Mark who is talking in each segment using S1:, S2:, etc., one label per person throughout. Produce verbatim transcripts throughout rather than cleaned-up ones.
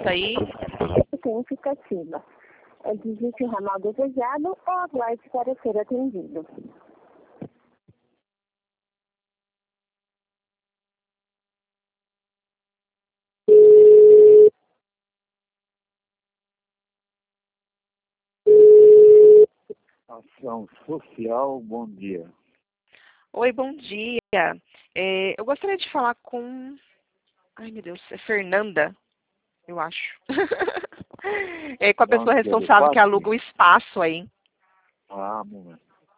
S1: Isso aí.
S2: Significativa. É, digite o ramal desejado ou aguarde para ser atendido.
S3: Ação social, bom dia.
S1: Oi, bom dia. É, eu gostaria de falar com... Ai, meu Deus, é Fernanda, eu acho. É, com a pessoa
S3: Bom dia,
S1: responsável que
S3: Parque.
S1: aluga o espaço aí.
S3: Ah, um momento.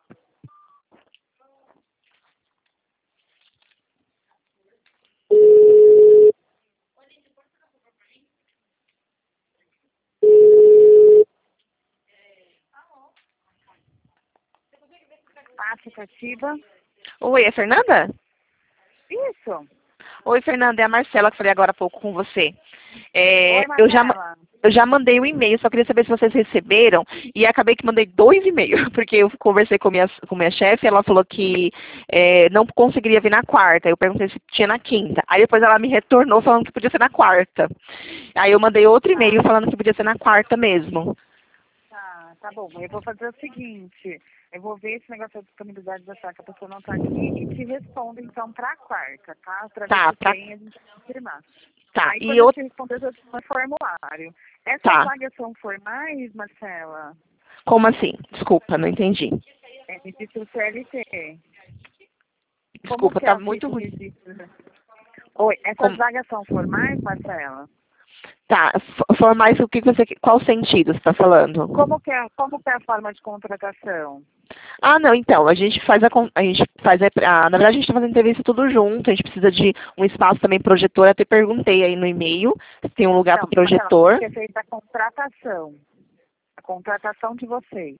S2: Aplicativa.
S1: Oi, é Fernanda?
S2: Isso.
S1: Oi, Fernanda, é a Marcela que falei agora há pouco com você. É,
S2: Oi,
S1: eu, já, ma-
S2: Marcela.
S1: eu já mandei um e-mail, só queria saber se vocês receberam. E acabei que mandei dois e-mails, porque eu conversei com minha, com minha chefe, ela falou que é, não conseguiria vir na quarta. Eu perguntei se tinha na quinta. Aí depois ela me retornou falando que podia ser na quarta. Aí eu mandei outro e-mail falando que podia ser na quarta mesmo.
S2: Tá, tá bom. Eu vou fazer o seguinte. Eu vou ver esse negócio da disponibilidade da sala, que a pessoa não tá aqui, e te respondo, então, pra quarta, tá? Pra
S1: Tá,
S2: ver se
S1: pra...
S2: tem, a gente vai confirmar.
S1: Tá,
S2: Aí,
S1: e
S2: quando eu
S1: outro...
S2: te responder, eu te mando formulário. Essas
S1: Tá,
S2: vagas são formais, Marcela?
S1: como assim? Desculpa, não entendi.
S2: É registro C L T. Como
S1: Desculpa,
S2: que é
S1: tá
S2: o
S1: muito
S2: tipo de
S1: ruim.
S2: registro? Oi, essas
S1: Como...
S2: vagas são formais, Marcela?
S1: Tá, f- formais, o que que você... Qual sentido você está falando?
S2: Como que é, como que é a forma de contratação?
S1: Ah, não, então, a gente faz a, con- a gente faz a, a- na verdade a gente está fazendo entrevista tudo junto, a gente precisa de um espaço também projetor, até perguntei aí no e-mail se tem um lugar para
S2: Não, Marcela, como
S1: projetor.
S2: que é feita a contratação? A contratação de vocês.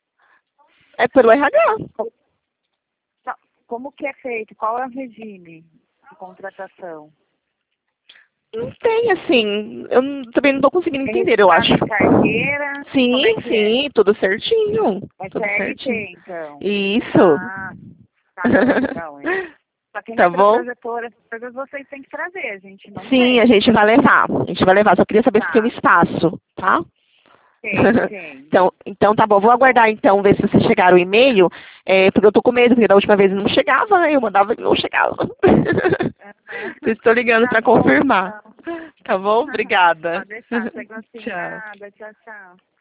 S1: É pelo R H.
S2: Não, como que é feito? Qual é o regime de contratação?
S1: Não tem, assim, eu não- também não estou conseguindo
S2: É
S1: entender, eu acho.
S2: registrado em carteira? Como é
S1: Sim,
S2: que é?
S1: sim, tudo certinho,
S2: É
S1: tudo certinho.
S2: C L T, então.
S1: Isso.
S2: Ah, tá bom, então. É. Só que
S1: Tá
S2: na
S1: bom?
S2: projetora, essas coisas vocês têm que trazer, a gente não
S1: Sim,
S2: tem.
S1: a gente vai levar, a gente vai levar, só queria saber se tem um
S2: Tá,
S1: espaço, tá?
S2: tem, tem.
S1: Então, então tá bom, vou aguardar então, ver se você chegar o e-mail, é, porque eu tô com medo, porque da última vez não chegava, né? Eu mandava e não chegava.
S2: Aham.
S1: Eu estou ligando
S2: Tá
S1: para
S2: bom,
S1: confirmar.
S2: então.
S1: Tá bom? Obrigada.
S2: Pode deixar, chegou assim,
S1: Tchau.
S2: nada, tchau, tchau.